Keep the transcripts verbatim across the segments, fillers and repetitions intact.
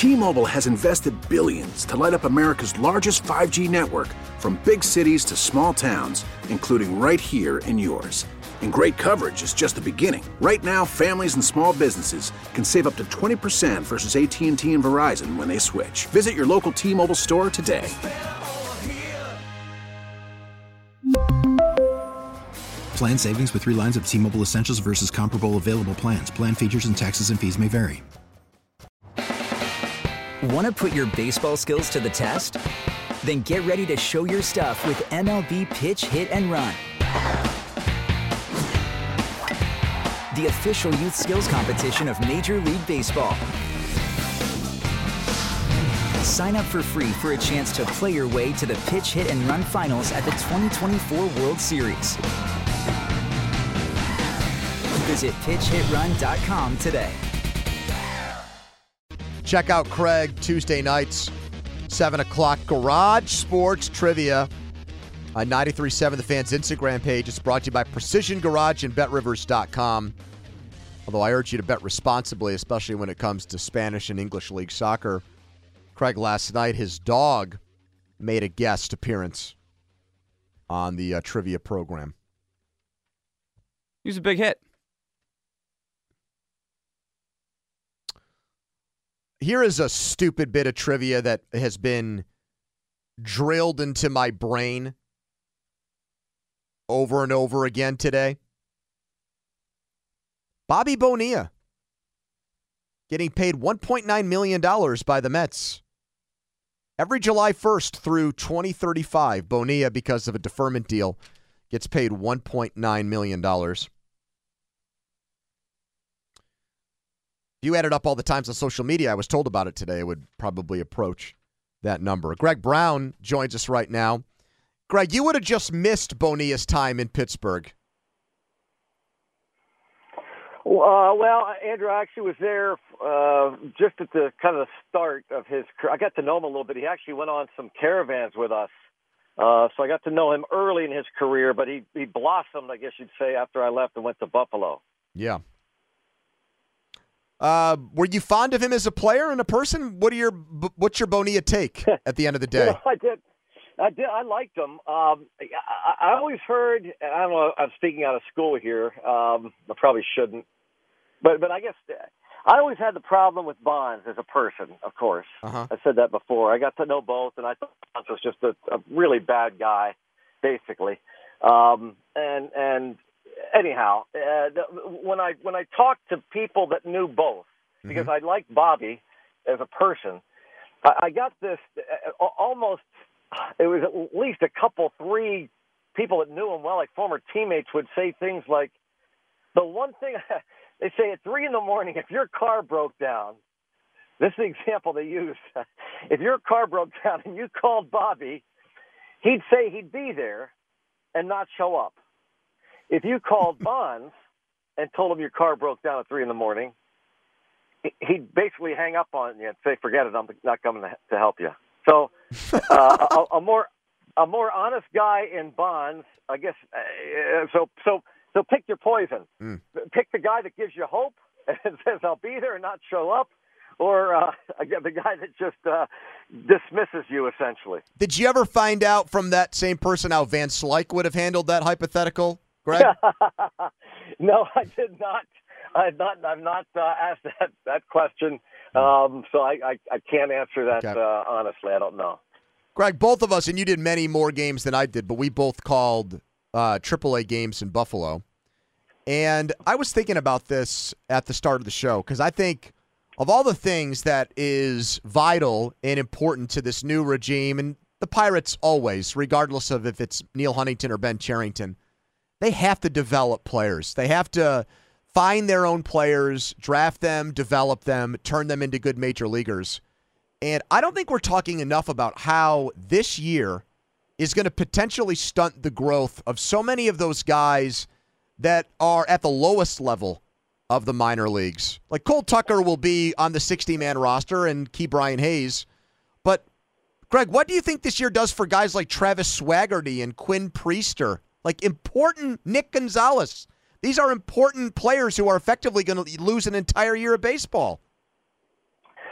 T-Mobile has invested billions to light up America's largest five G network, from big cities to small towns, including right here in yours. And great coverage is just the beginning. Right now, families and small businesses can save up to twenty percent versus A T and T and Verizon when they switch. Visit your local T-Mobile store today. Plan savings with three lines of T-Mobile Essentials versus comparable available plans. Plan features and taxes and fees may vary. Want to put your baseball skills to the test? Then get ready to show your stuff with M L B Pitch, Hit, and Run. The official youth skills competition of Major League Baseball. Sign up for free for a chance to play your way to the Pitch, Hit, and Run finals at the twenty twenty-four World Series. Visit pitch hit run dot com today. Check out Craig Tuesday nights, seven o'clock, Garage Sports Trivia on ninety-three point seven The Fan's Instagram page. It's brought to you by Precision Garage and bet rivers dot com. Although I urge you to bet responsibly, especially when it comes to Spanish and English League soccer. Craig, last night, his dog made a guest appearance on the uh, trivia program. He was a big hit. Here is a stupid bit of trivia that has been drilled into my brain over and over again today. Bobby Bonilla getting paid one point nine million dollars by the Mets. Every July first through twenty thirty-five, Bonilla, because of a deferment deal, gets paid one point nine million dollars. If you added up all the times on social media I was told about it today, it would probably approach that number. Greg Brown joins us right now. Greg, you would have just missed Bonilla's time in Pittsburgh. Uh, well, Andrew, I actually was there uh, just at the kind of the start of his career. I got to know him a little bit. He actually went on some caravans with us. Uh, so I got to know him early in his career, but he, he blossomed, I guess you'd say, after I left and went to Buffalo. Yeah. Uh, were you fond of him as a player and a person? What are your what's your Bonilla take at the end of the day? You know, I did, I did, I liked him. Um, I, I always heard, and I don't know, I'm speaking out of school here. Um, I probably shouldn't, but but I guess I always had the problem with Bonds as a person. Of course, uh-huh. I said that before. I got to know both, and I thought Bonds was just a, a really bad guy, basically. Um, and and. Anyhow, uh, when I when I talked to people that knew both, because mm-hmm. I liked Bobby as a person, I, I got this uh, almost. It was at least a couple, three people that knew him well, like former teammates, would say things like, "The one thing they say at three in the morning, if your car broke down, this is the example they use. If your car broke down and you called Bobby, he'd say he'd be there and not show up. If you called Bonds and told him your car broke down at three in the morning, he'd basically hang up on you and say, forget it, I'm not coming to help you." So uh, a, a more a more honest guy in Bonds, I guess. Uh, so so so pick your poison. Mm. Pick the guy that gives you hope and says, I'll be there and not show up, or uh, the guy that just uh, dismisses you, essentially. Did you ever find out from that same person how Van Slyke would have handled that hypothetical? Greg? No, I did not. I've not. I've not uh, asked that that question, um, so I, I, I can't answer that okay. uh, honestly. I don't know. Greg, both of us, and you did many more games than I did, but we both called uh, triple A games in Buffalo. And I was thinking about this at the start of the show because I think of all the things that is vital and important to this new regime, and the Pirates always, regardless of if it's Neil Huntington or Ben Cherington, they have to develop players. They have to find their own players, draft them, develop them, turn them into good major leaguers. And I don't think we're talking enough about how this year is going to potentially stunt the growth of so many of those guys that are at the lowest level of the minor leagues. Like Cole Tucker will be on the sixty-man roster and Key Brian Hayes. But, Greg, what do you think this year does for guys like Travis Swaggerty and Quinn Priester? Like important Nick Gonzalez. These are important players who are effectively going to lose an entire year of baseball.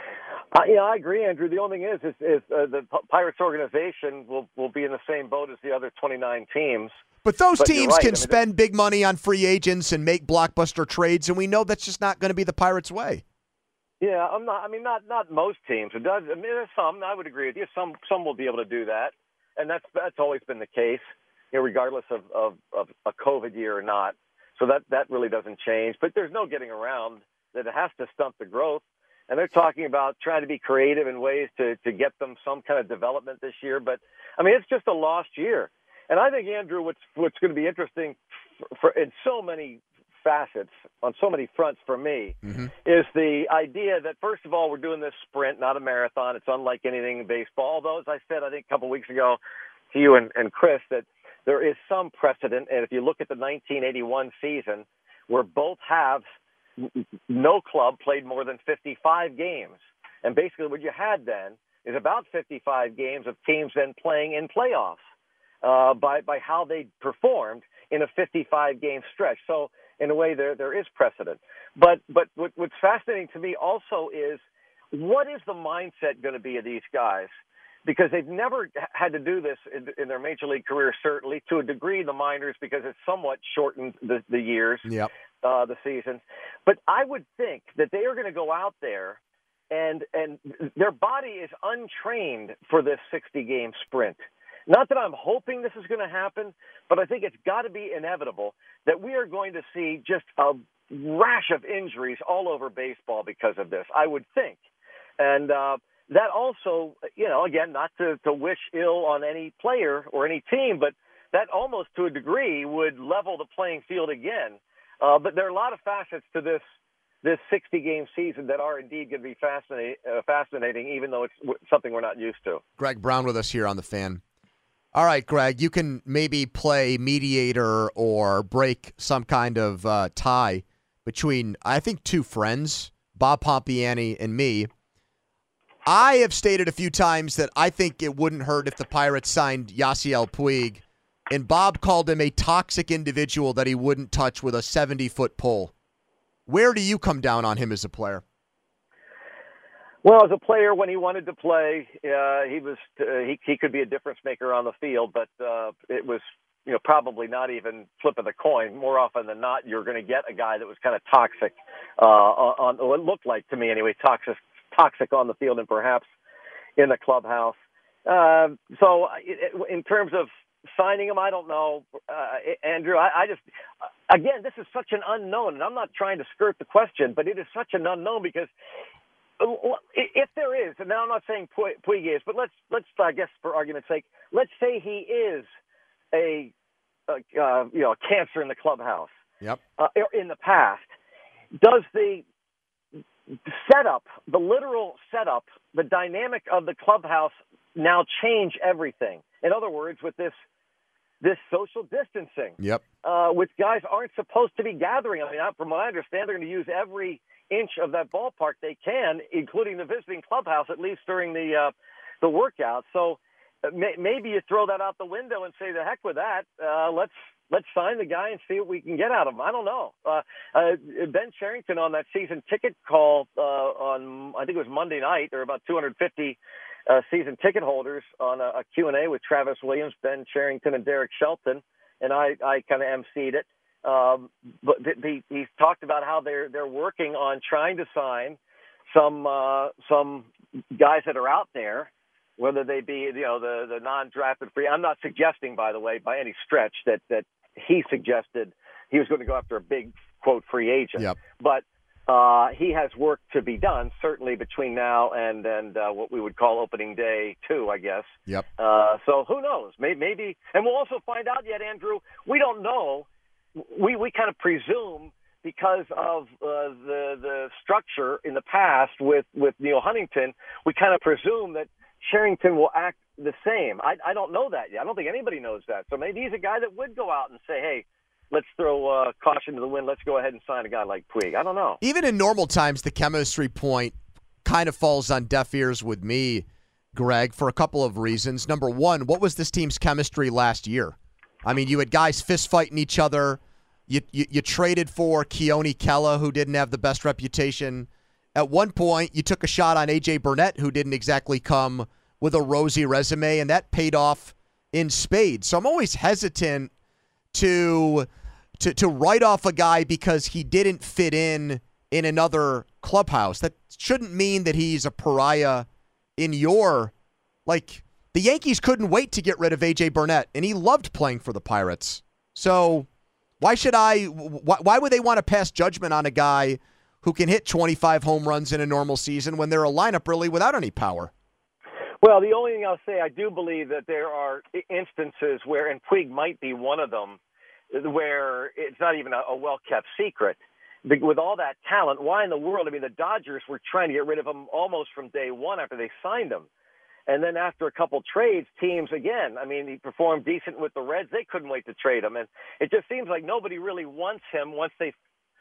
Uh, yeah, I agree, Andrew. The only thing is, is, is uh, the Pirates organization will, will be in the same boat as the other twenty-nine teams. But those but teams right. can I mean, spend big money on free agents and make blockbuster trades, and we know that's just not going to be the Pirates' way. Yeah, I'm not. I mean, not not most teams. It does. I mean, there's some. I would agree with you. Some some will be able to do that, and that's that's always been the case, you know, regardless of, of, of a COVID year or not. So that that really doesn't change. But there's no getting around that it has to stunt the growth. And they're talking about trying to be creative in ways to, to get them some kind of development this year. But, I mean, it's just a lost year. And I think, Andrew, what's, what's going to be interesting for, for in so many facets, on so many fronts for me, mm-hmm. is the idea that, first of all, we're doing this sprint, not a marathon. It's unlike anything in baseball. Although, as I said, I think a couple of weeks ago to you and, and Chris, that there is some precedent. And if you look at the nineteen eighty-one season, where both halves, no club played more than fifty-five games. And basically what you had then is about fifty-five games of teams then playing in playoffs uh, by, by how they performed in a fifty-five game stretch. So in a way there there is precedent. But but what, what's fascinating to me also is, what is the mindset going to be of these guys? Because they've never had to do this in, in their major league career, certainly, to a degree, the minors, because it's somewhat shortened the, the years. Yep. Uh, the season. But I would think that they are going to go out there and and their body is untrained for this sixty game sprint. Not that I'm hoping this is going to happen, but I think it's got to be inevitable that we are going to see just a rash of injuries all over baseball because of this, I would think. And uh, that also, you know, again, not to, to wish ill on any player or any team, but that almost to a degree would level the playing field again. Uh, but there are a lot of facets to this this sixty game season that are indeed going to be fascinating, uh, fascinating, even though it's w- something we're not used to. Greg Brown with us here on The Fan. All right, Greg, you can maybe play mediator or break some kind of uh, tie between, I think, two friends, Bob Pompiani and me. I have stated a few times that I think it wouldn't hurt if the Pirates signed Yasiel Puig, and Bob called him a toxic individual that he wouldn't touch with a seventy-foot pole. Where do you come down on him as a player? Well, as a player, when he wanted to play, uh, he was uh, he he could be a difference maker on the field, but uh, it was you know probably not even flipping the coin. More often than not, you're going to get a guy that was kind of toxic uh, on, on what it looked like to me anyway, toxic toxic on the field and perhaps in the clubhouse. Uh, so, it, in terms of signing him, I don't know, uh, Andrew. I, I just, again, this is such an unknown, and I'm not trying to skirt the question, but it is such an unknown because if there is, and now I'm not saying Puig is, but let's let's I guess for argument's sake, let's say he is a, a uh, you know a cancer in the clubhouse. Yep. Uh, in the past, does the setup, the literal setup, the dynamic of the clubhouse now change everything? In other words, with this this social distancing, yep, uh, which guys aren't supposed to be gathering. I mean, from what I understand, they're going to use every inch of that ballpark they can, including the visiting clubhouse, at least during the uh, the workout. So uh, may, maybe you throw that out the window and say, the heck with that. Uh, let's let's sign the guy and see what we can get out of him. I don't know. Uh, uh, Ben Cherington on that season ticket call uh, on, I think it was Monday night, there were about two hundred fifty uh, season ticket holders on a, a Q and A with Travis Williams, Ben Cherington, and Derek Shelton, and I, I kind of emceed it. Um, but the, the, he's talked about how they're they're working on trying to sign some uh, some guys that are out there, whether they be you know the the non-drafted free. I'm not suggesting, by the way, by any stretch that that he suggested he was going to go after a big quote free agent. Yep. But uh, he has work to be done, certainly between now and and uh, what we would call opening day two, I guess. Yep. Uh, so who knows? Maybe, maybe, and we'll also find out yet, Andrew. We don't know. We we kind of presume because of uh, the the structure in the past with, with Neil Huntington, we kind of presume that Cherington will act the same. I, I don't know that yet. I don't think anybody knows that. So maybe he's a guy that would go out and say, hey, let's throw uh, caution to the wind. Let's go ahead and sign a guy like Puig. I don't know. Even in normal times, the chemistry point kind of falls on deaf ears with me, Greg, for a couple of reasons. Number one, what was this team's chemistry last year? I mean, you had guys fist fighting each other. You, you you traded for Keone Kela, who didn't have the best reputation At one point, you took a shot on A J Burnett, who didn't exactly come with a rosy resume, and that paid off in spades. So I'm always hesitant to to to write off a guy because he didn't fit in in another clubhouse. That shouldn't mean that he's a pariah in your, like, the Yankees couldn't wait to get rid of A J Burnett, and he loved playing for the Pirates. So why should I, why, why would they want to pass judgment on a guy who can hit twenty-five home runs in a normal season when they're a lineup really without any power? Well, the only thing I'll say, I do believe that there are instances where, and Puig might be one of them, where it's not even a, a well-kept secret. With all that talent, why in the world? I mean, the Dodgers were trying to get rid of him almost from day one after they signed him. And then after a couple trades, teams, again, I mean, he performed decent with the Reds. They couldn't wait to trade him. And it just seems like nobody really wants him once they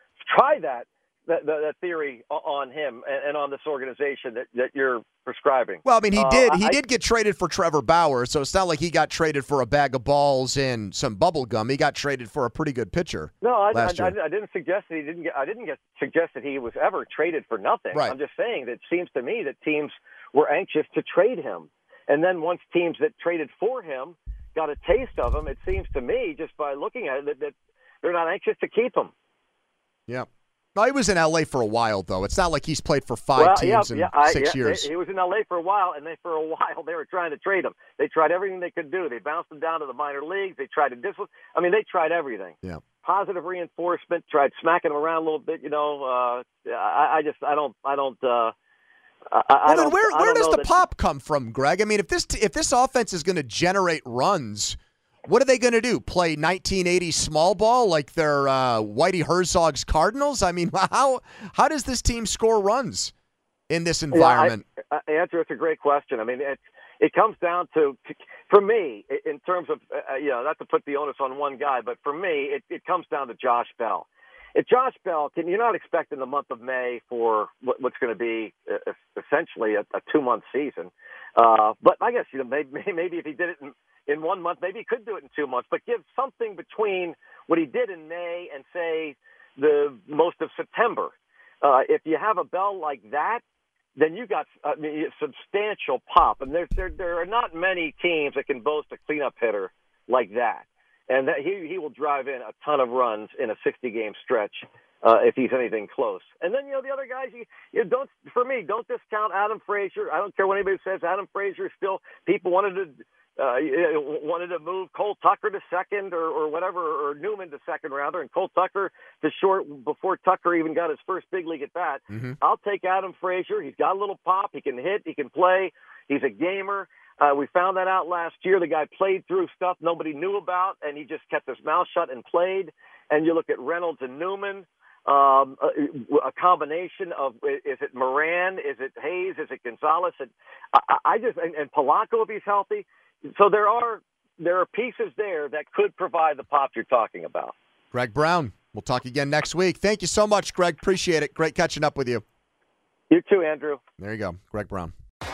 try that. That, that theory on him and on this organization that, that you're prescribing. Well, I mean, he did. Uh, he I, did get traded for Trevor Bauer, so it's not like he got traded for a bag of balls and some bubble gum. He got traded for a pretty good pitcher. No, I, last I, year. I, I didn't suggest that he didn't get. I didn't get suggest that he was ever traded for nothing. Right. I'm just saying that it seems to me that teams were anxious to trade him, and then once teams that traded for him got a taste of him, it seems to me just by looking at it that, that they're not anxious to keep him. Yeah. No, he was in L A for a while, though. It's not like he's played for five well, teams yeah, in yeah, I, six yeah, years. He was in L A for a while, and they, for a while they were trying to trade him. They tried everything they could do. They bounced him down to the minor leagues. They tried to discipline. I mean, they tried everything. Yeah. Positive reinforcement. Tried smacking him around a little bit. You know, uh, I, I just, I don't, I don't. Uh, I, I well, don't, then where I where don't does know the that, pop come from, Greg? I mean, if this if this offense is going to generate runs, what are they going to do? Play nineteen eighties small ball like they're uh, Whitey Herzog's Cardinals? I mean, how how does this team score runs in this environment? Yeah, I, I, Andrew, it's a great question. I mean, it it comes down to, to for me, in terms of uh, you know, not to put the onus on one guy, but for me, it, it comes down to Josh Bell. If Josh Bell, can you're not expecting the month of May for what, what's going to be uh, essentially a, a two-month season, uh, but I guess you know maybe, maybe if he did it in, in one month, maybe he could do it in two months. But give something between what he did in May and say the most of September. Uh, if you have a Bell like that, then you got I mean, substantial pop, and there's there there are not many teams that can boast a cleanup hitter like that. And that he he will drive in a ton of runs in a sixty-game stretch uh, if he's anything close. And then, you know, the other guys, you, you don't, for me, don't discount Adam Frazier. I don't care what anybody says. Adam Frazier is still, people wanted to uh, wanted to move Cole Tucker to second or, or whatever, or Newman to second rather, and Cole Tucker to short before Tucker even got his first big league at bat. Mm-hmm. I'll take Adam Frazier. He's got a little pop. He can hit. He can play. He's a gamer. Uh, we found that out last year. The guy played through stuff nobody knew about, and he just kept his mouth shut and played. And you look at Reynolds and Newman, um, a, a combination of, is it Moran, is it Hayes, is it Gonzalez? And I, I just and, and Polanco if he's healthy. So there are there are pieces there that could provide the pop you're talking about. Greg Brown, we'll talk again next week. Thank you so much, Greg. Appreciate it. Great catching up with you. You too, Andrew. There you go, Greg Brown.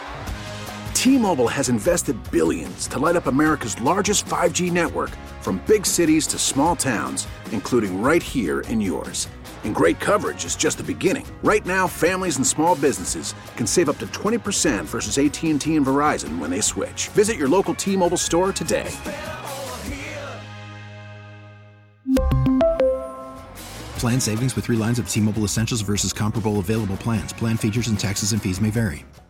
T-Mobile has invested billions to light up America's largest five G network, from big cities to small towns, including right here in yours. And great coverage is just the beginning. Right now, families and small businesses can save up to twenty percent versus A T and T and Verizon when they switch. Visit your local T-Mobile store today. Plan savings with three lines of T-Mobile Essentials versus comparable available plans. Plan features and taxes and fees may vary.